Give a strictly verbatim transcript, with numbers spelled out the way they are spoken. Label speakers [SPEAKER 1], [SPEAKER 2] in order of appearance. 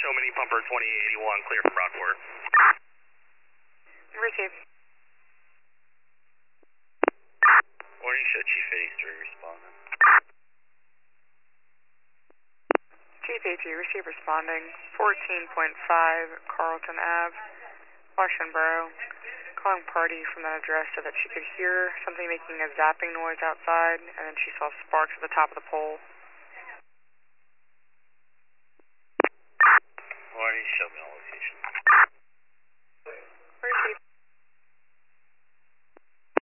[SPEAKER 1] show mini pumper twenty-eight eighty-one, clear from Rockport.
[SPEAKER 2] Received.
[SPEAKER 1] Morning show, Chief eighty-three responding.
[SPEAKER 2] Chief eighty-three, receive responding. fourteen point five Carlton Ave, Washington Borough. Calling party from that address so that she could hear something making a zapping noise outside, and then she saw sparks at the top of the pole.